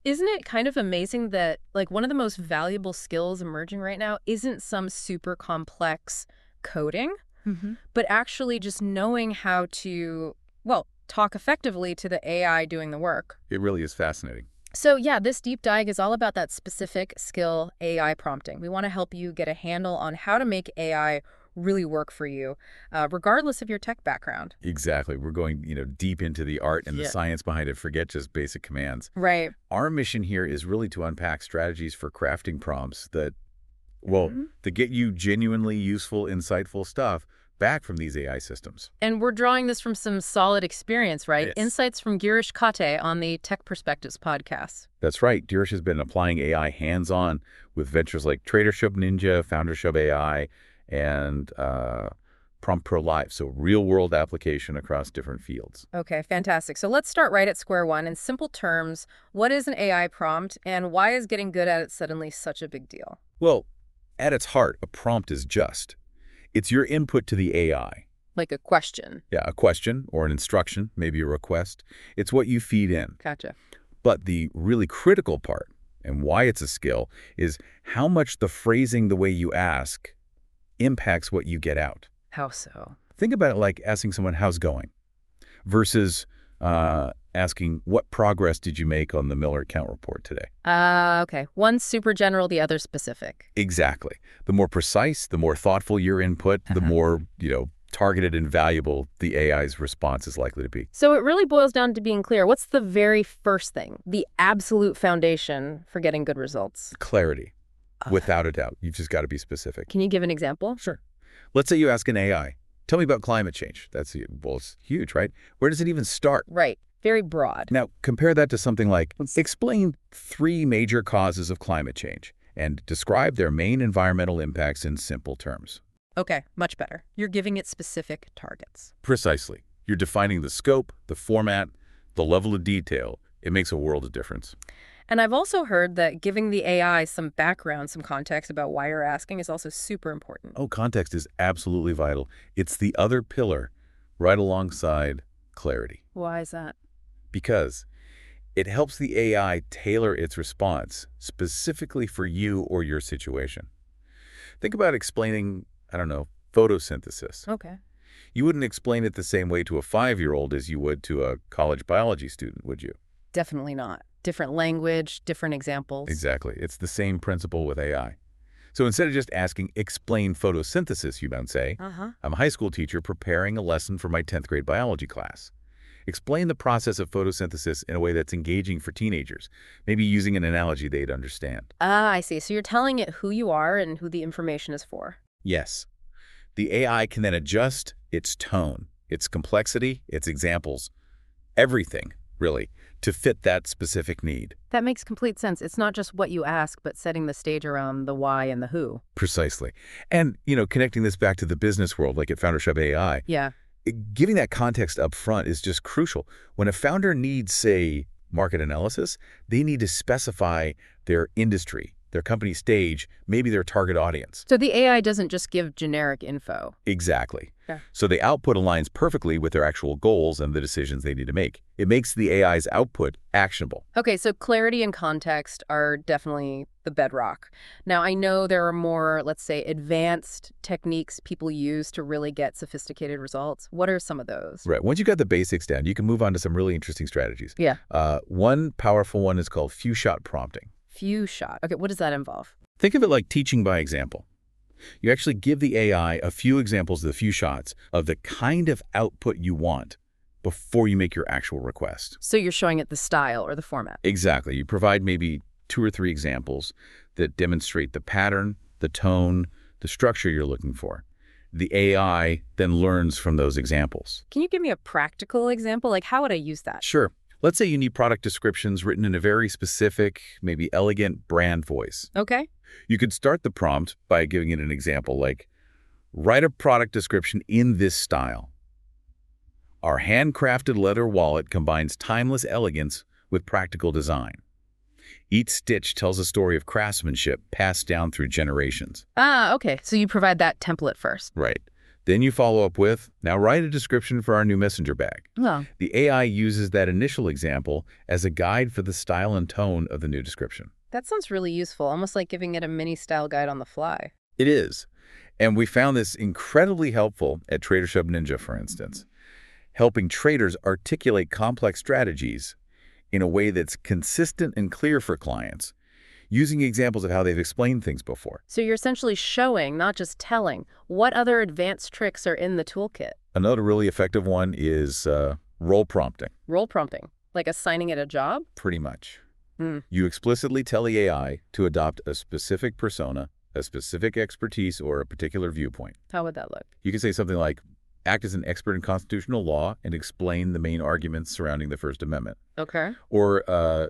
Isn't it kind of amazing that, like, one of the most valuable skills emerging right now isn't some super complex coding, Hmm. but actually just knowing how to, well, talk effectively to the AI doing the work? It really is fascinating. So, yeah, this deep dive is all about that specific skill, AI prompting. We want to help you get a handle on how to make AI really work for you, regardless of your tech background. Exactly. We're going, deep into the art and the Yeah. science behind it. Forget just basic commands. Right. Our mission here is really to unpack strategies for crafting prompts that, well, Mhm. to get you genuinely useful, insightful stuff back from these AI systems. And we're drawing this from some solid experience, right? Yes. Insights from Girish Kate on the Tech Perspectives podcast. That's right. Dirish has been applying AI hands-on with ventures like Tradership Ninja, Foundership AI, and Prompt Pro Live. So real-world application across different fields. Okay, fantastic. So let's start right at square one. In simple terms, what is an AI prompt and why is getting good at it suddenly such a big deal? Well, at its heart, a prompt is just. It's your input to the AI. Like a question. Yeah, a question or an instruction, maybe a request. It's what you feed in. Gotcha. But the really critical part, and why it's a skill, is how much the phrasing the way you ask impacts what you get out. How so? Think about it like asking someone, how's going? Versus asking, what progress did you make on the Miller account report today? Okay. One's super general, the other specific. Exactly. The more precise, the more thoughtful your input, the more, targeted and valuable the AI's response is likely to be. So it really boils down to being clear. What's the very first thing, the absolute foundation for getting good results? Clarity, without a doubt. You've just got to be specific. Can you give an example? Sure. Let's say you ask an AI, tell me about climate change. Well, it's huge, right? Where does it even start? Right. Very broad. Now, compare that to something like, explain 3 major causes of climate change and describe their main environmental impacts in simple terms. Okay, much better. You're giving it specific targets. Precisely. You're defining the scope, the format, the level of detail. It makes a world of difference. And I've also heard that giving the AI some background, some context about why you're asking is also super important. Oh, context is absolutely vital. It's the other pillar right alongside clarity. Why is that? Because it helps the AI tailor its response specifically for you or your situation. Think about explaining, I don't know, photosynthesis. Okay. You wouldn't explain it the same way to a 5-year-old as you would to a college biology student, would you? Definitely not. Different language, different examples. Exactly. It's the same principle with AI. So instead of just asking, explain photosynthesis, you might say, I'm a high school teacher preparing a lesson for my 10th grade biology class. Explain the process of photosynthesis in a way that's engaging for teenagers, maybe using an analogy they'd understand. Ah, I see. So you're telling it who you are and who the information is for. Yes. The AI can then adjust its tone, its complexity, its examples, everything, really, to fit that specific need. That makes complete sense. It's not just what you ask, but setting the stage around the why and the who. Precisely. And, connecting this back to the business world, like at Foundership AI, Yeah. giving that context up front is just crucial. When a founder needs, say, market analysis, they need to specify their industry, their company stage, maybe their target audience. So the AI doesn't just give generic info. Exactly. Yeah. So the output aligns perfectly with their actual goals and the decisions they need to make. It makes the AI's output actionable. Okay, so clarity and context are definitely the bedrock. Now, I know there are more, let's say, advanced techniques people use to really get sophisticated results. What are some of those? Right. Once you got the basics down, you can move on to some really interesting strategies. Yeah. One powerful one is called few-shot prompting. Few shot. Okay, what does that involve? Think of it like teaching by example. You actually give the AI a few examples of the few shots of the kind of output you want before you make your actual request. So you're showing it the style or the format. Exactly. You provide maybe 2 or 3 examples that demonstrate the pattern, the tone, the structure you're looking for. The AI then learns from those examples. Can you give me a practical example? Like, how would I use that? Sure. Let's say you need product descriptions written in a very specific, maybe elegant brand voice. Okay. You could start the prompt by giving it an example like, write a product description in this style. Our handcrafted leather wallet combines timeless elegance with practical design. Each stitch tells a story of craftsmanship passed down through generations. Ah, okay. So you provide that template first. Right. Then you follow up with, now write a description for our new messenger bag. Oh, The AI uses that initial example as a guide for the style and tone of the new description. that sounds really useful, almost like giving it a mini style guide on the fly. It is. And we found this incredibly helpful at Trader Shop Ninja, for instance, helping traders articulate complex strategies in a way that's consistent and clear for clients, using examples of how they've explained things before. So you're essentially showing, not just telling, what other advanced tricks are in the toolkit. Another really effective one is role prompting, Role prompting, like assigning it a job? pretty much. Hmm. You explicitly tell the AI to adopt a specific persona, a specific expertise, or a particular viewpoint. How would that look? You can say something like, act as an expert in constitutional law and explain the main arguments surrounding the First Amendment. Okay. Or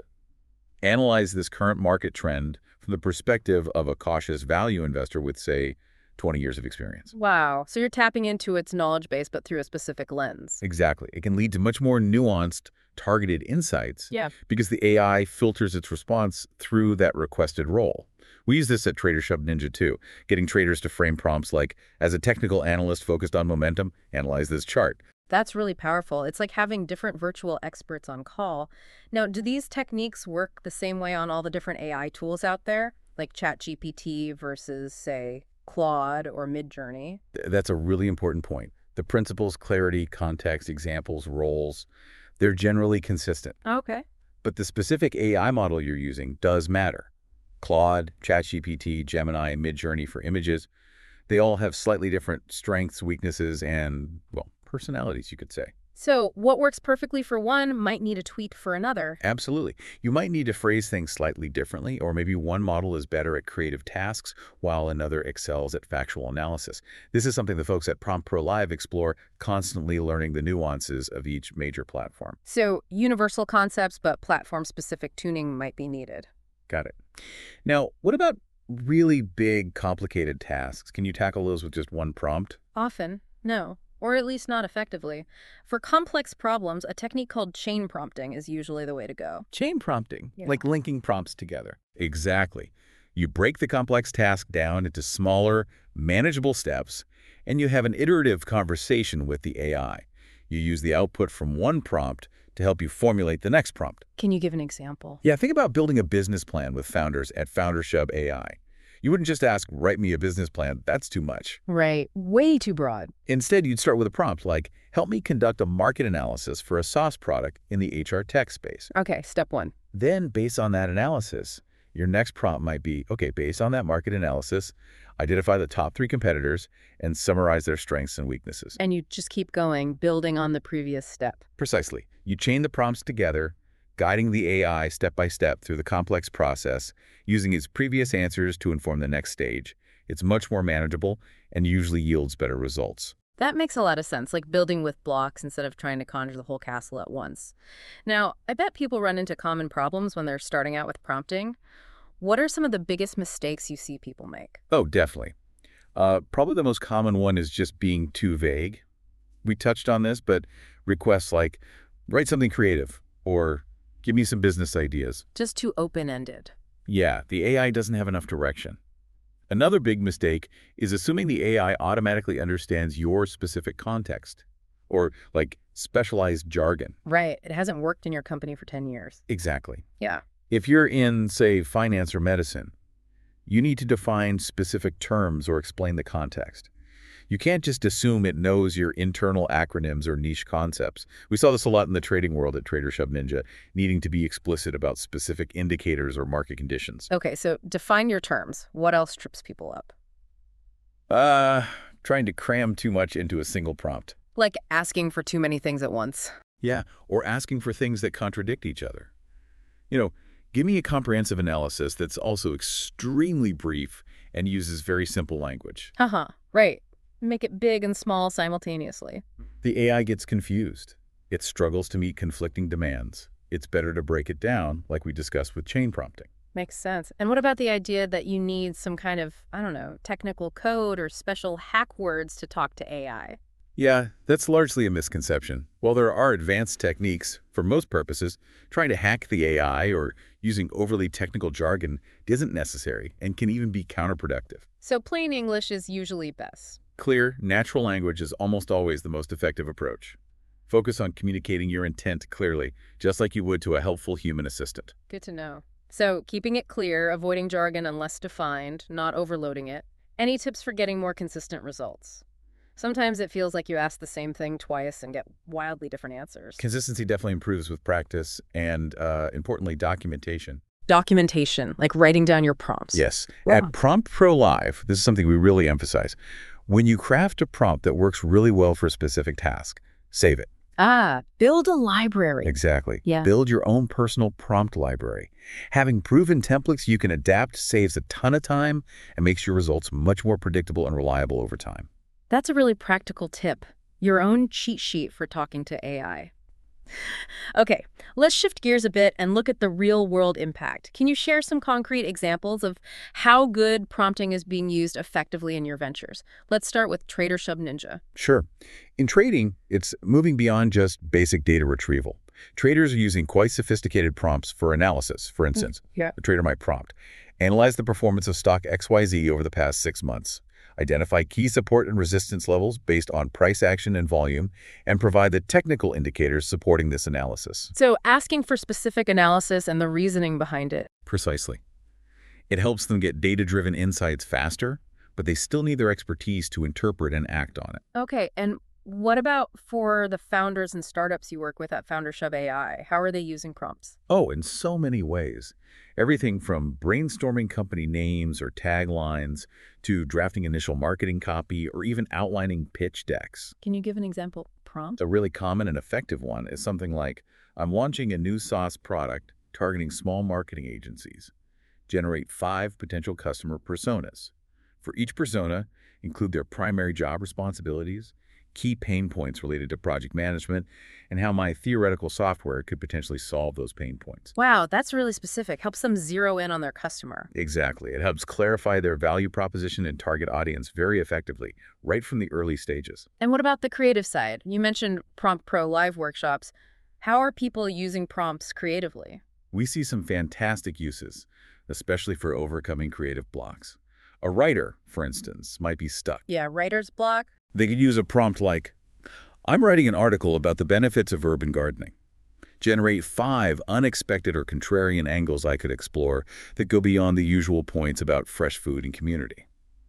analyze this current market trend from the perspective of a cautious value investor with, say, 20 years of experience. Wow. So you're tapping into its knowledge base, but through a specific lens. Exactly. It can lead to much more nuanced, targeted insights Yeah. because the AI filters its response through that requested role. We use this at Trader Shop Ninja too, getting traders to frame prompts like, as a technical analyst focused on momentum, analyze this chart. That's really powerful. It's like having different virtual experts on call. Now, do these techniques work the same way on all the different AI tools out there, like ChatGPT versus, say, Claude or Midjourney? That's a really important point. The principles, clarity, context, examples, roles, they're generally consistent. Okay. But the specific AI model you're using does matter. Claude, ChatGPT, Gemini, Midjourney for images, they all have slightly different strengths, weaknesses, and, well, personalities, you could say. So what works perfectly for one might need a tweak for another. Absolutely. You might need to phrase things slightly differently, or maybe one model is better at creative tasks while another excels at factual analysis. This is something the folks at Prompt Pro Live explore, constantly learning the nuances of each major platform. So universal concepts, but platform-specific tuning might be needed. Got it. Now, what about really big, complicated tasks? Can you tackle those with just one prompt? Often, no. Or at least not effectively. For complex problems, a technique called chain prompting is usually the way to go. Chain prompting, Yeah. like linking prompts together. Exactly. You break the complex task down into smaller, manageable steps, and you have an iterative conversation with the AI. You use the output from one prompt to help you formulate the next prompt. Can you give an example? Yeah, think about building a business plan with founders at FounderShub AI. You wouldn't just ask, write me a business plan. That's too much. Right. Way too broad. Instead, you'd start with a prompt like, help me conduct a market analysis for a SaaS product in the HR tech space. Okay, step one. Then, based on that analysis, your next prompt might be, okay, based on that market analysis, identify the top 3 competitors and summarize their strengths and weaknesses. And you just keep going, building on the previous step. Precisely. You chain the prompts together, guiding the AI step by step through the complex process, using its previous answers to inform the next stage. It's much more manageable and usually yields better results. That makes a lot of sense, like building with blocks instead of trying to conjure the whole castle at once. Now, I bet people run into common problems when they're starting out with prompting. What are some of the biggest mistakes you see people make? Oh, definitely. Probably the most common one is just being too vague. We touched on this, but requests like, write something creative, or give me some business ideas. Just too open-ended. Yeah, the AI doesn't have enough direction. Another big mistake is assuming the AI automatically understands your specific context, or like specialized jargon. Right. It hasn't worked in your company for 10 years. Exactly. Yeah. If you're in, say, finance or medicine, you need to define specific terms or explain the context. You can't just assume it knows your internal acronyms or niche concepts. We saw this a lot in the trading world at Trader Shop Ninja, needing to be explicit about specific indicators or market conditions. Okay, so define your terms. What else trips people up? Trying to cram too much into a single prompt. Like asking for too many things at once. Yeah, or asking for things that contradict each other. Give me a comprehensive analysis that's also extremely brief and uses very simple language. Haha, right. Make it big and small simultaneously. The AI gets confused. It struggles to meet conflicting demands. It's better to break it down, like we discussed with chain prompting. Makes sense. And what about the idea that you need some kind of, I don't know, technical code or special hack words to talk to AI? Yeah, that's largely a misconception. While there are advanced techniques, for most purposes, trying to hack the AI or using overly technical jargon isn't necessary and can even be counterproductive. So plain English is usually best. Clear, natural language is almost always the most effective approach. Focus on communicating your intent clearly, just like you would to a helpful human assistant. Good to know. So, keeping it clear, avoiding jargon unless defined, not overloading it. Any tips for getting more consistent results? Sometimes it feels like you ask the same thing twice and get wildly different answers. Consistency definitely improves with practice and, importantly, documentation. Documentation, like writing down your prompts. Yes. Wow. At Prompt Pro Live, this is something we really emphasize. When you craft a prompt that works really well for a specific task, save it. Build a library. Exactly. Yeah. Build your own personal prompt library. Having proven templates you can adapt saves a ton of time and makes your results much more predictable and reliable over time. That's a really practical tip. Your own cheat sheet for talking to AI. Okay, let's shift gears a bit and look at the real-world impact. Can you share some concrete examples of how good prompting is being used effectively in your ventures? Let's start with TraderShub Ninja. Sure. In trading, it's moving beyond just basic data retrieval. Traders are using quite sophisticated prompts for analysis. For instance, Yeah. a trader might prompt, analyze the performance of stock XYZ over the past 6 months, identify key support and resistance levels based on price action and volume, and provide the technical indicators supporting this analysis. So asking for specific analysis and the reasoning behind it. Precisely. It helps them get data-driven insights faster, but they still need their expertise to interpret and act on it. Okay, and what about for the founders and startups you work with at FounderShub AI? How are they using prompts? Oh, in so many ways. Everything from brainstorming company names or taglines to drafting initial marketing copy or even outlining pitch decks. Can you give an example prompt? A really common and effective one is something like, I'm launching a new SaaS product targeting small marketing agencies. Generate 5 potential customer personas. For each persona, include their primary job responsibilities, key pain points related to project management, and how my theoretical software could potentially solve those pain points. Wow, that's really specific. Helps them zero in on their customer. Exactly. It helps clarify their value proposition and target audience very effectively, right from the early stages. And what about the creative side? You mentioned Prompt Pro Live workshops. How are people using prompts creatively? We see some fantastic uses, especially for overcoming creative blocks. A writer, for instance, might be stuck. Yeah, writer's block. They could use a prompt like, I'm writing an article about the benefits of urban gardening. Generate 5 unexpected or contrarian angles I could explore that go beyond the usual points about fresh food and community.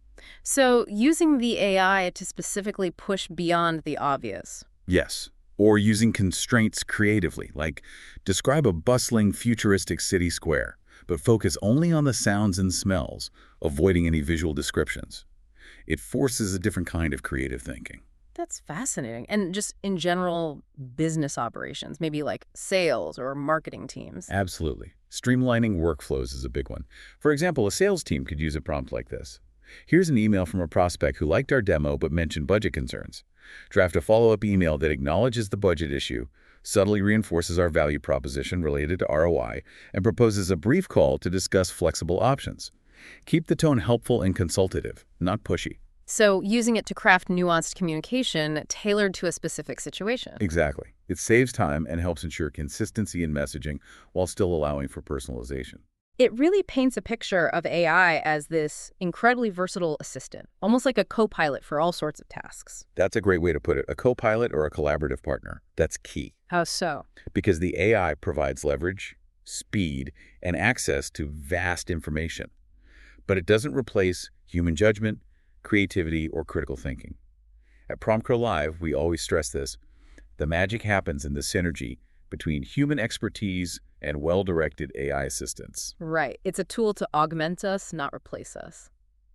So using the AI to specifically push beyond the obvious. Yes. Or using constraints creatively, like describe a bustling futuristic city square, but focus only on the sounds and smells, avoiding any visual descriptions. It forces a different kind of creative thinking. That's fascinating. And just in general business operations, maybe like sales or marketing teams. Absolutely. Streamlining workflows is a big one. For example, a sales team could use a prompt like this. Here's an email from a prospect who liked our demo but mentioned budget concerns. Draft a follow-up email that acknowledges the budget issue, subtly reinforces our value proposition related to ROI, and proposes a brief call to discuss flexible options. Keep the tone helpful and consultative, not pushy. So using it to craft nuanced communication tailored to a specific situation. Exactly. It saves time and helps ensure consistency in messaging while still allowing for personalization. It really paints a picture of AI as this incredibly versatile assistant, almost like a co-pilot for all sorts of tasks. That's a great way to put it. A co-pilot or a collaborative partner. That's key. How so? Because the AI provides leverage, speed, and access to vast information. But it doesn't replace human judgment, creativity, or critical thinking. At Prompt Pro Live, we always stress this. The magic happens in the synergy between human expertise and well-directed AI assistants. Right. It's a tool to augment us, not replace us.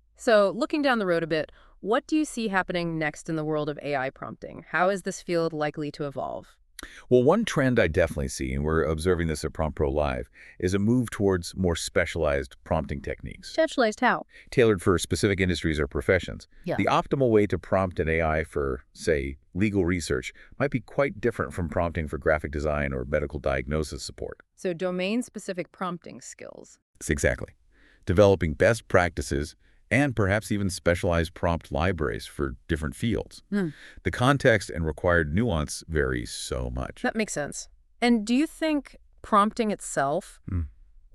So looking down the road a bit, what do you see happening next in the world of AI prompting? How is this field likely to evolve? Well, one trend I definitely see, and we're observing this at Prompt Pro Live, is a move towards more specialized prompting techniques, Specialized how? tailored for specific industries or professions. Yeah. The optimal way to prompt an AI for, say, legal research might be quite different from prompting for graphic design or medical diagnosis support. So domain-specific prompting skills. Exactly. Developing best practices and perhaps even specialized prompt libraries for different fields. The context and required nuance vary so much. That makes sense. And do you think prompting itself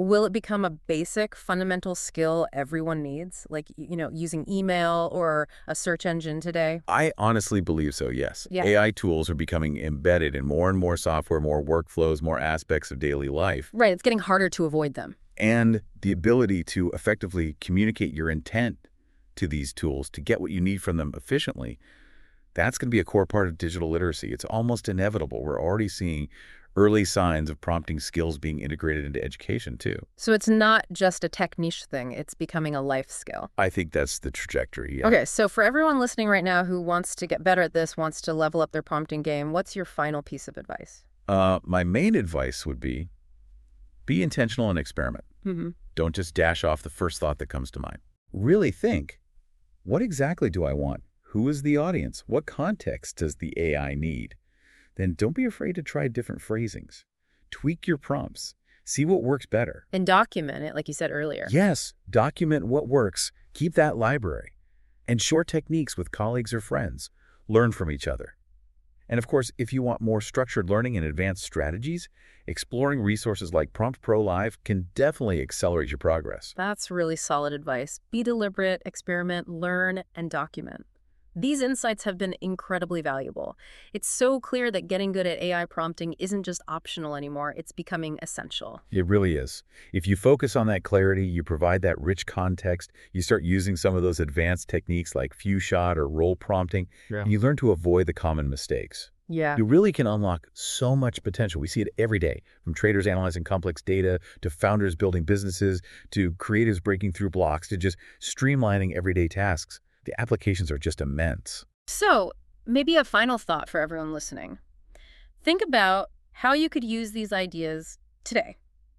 Will it become a basic fundamental skill everyone needs, like, using email or a search engine today? I honestly believe so, yes. Yeah. AI tools are becoming embedded in more and more software, more workflows, more aspects of daily life. Right, it's getting harder to avoid them. And the ability to effectively communicate your intent to these tools to get what you need from them efficiently, that's going to be a core part of digital literacy. It's almost inevitable. We're already seeing early signs of prompting skills being integrated into education, too. So it's not just a tech niche thing, it's becoming a life skill. I think that's the trajectory, yeah. Okay, so for everyone listening right now who wants to get better at this, wants to level up their prompting game, what's your final piece of advice? My main advice would be intentional and experiment. Don't just dash off the first thought that comes to mind. Really think, what exactly do I want? Who is the audience? What context does the AI need? Then don't be afraid to try different phrasings. Tweak your prompts. See what works better. And document it, like you said earlier. Yes, document what works. Keep that library. And share techniques with colleagues or friends. Learn from each other. And of course, if you want more structured learning and advanced strategies, exploring resources like Prompt Pro Live can definitely accelerate your progress. That's really solid advice. Be deliberate, experiment, learn, and document. These insights have been incredibly valuable. It's so clear that getting good at AI prompting isn't just optional anymore, it's becoming essential. It really is. If you focus on that clarity, you provide that rich context, you start using some of those advanced techniques like few shot or role prompting, and you learn to avoid the common mistakes. Yeah. You really can unlock so much potential. We see it every day, from traders analyzing complex data, to founders building businesses, to creatives breaking through blocks, to just streamlining everyday tasks. The applications are just immense. So, maybe a final thought for everyone listening. Think about how you could use these ideas today,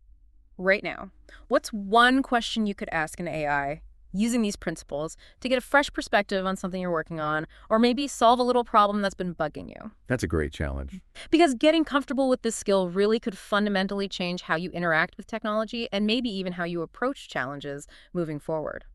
right now. What's one question you could ask an AI using these principles to get a fresh perspective on something you're working on, or maybe solve a little problem that's been bugging you? That's a great challenge. Because getting comfortable with this skill really could fundamentally change how you interact with technology and maybe even how you approach challenges moving forward.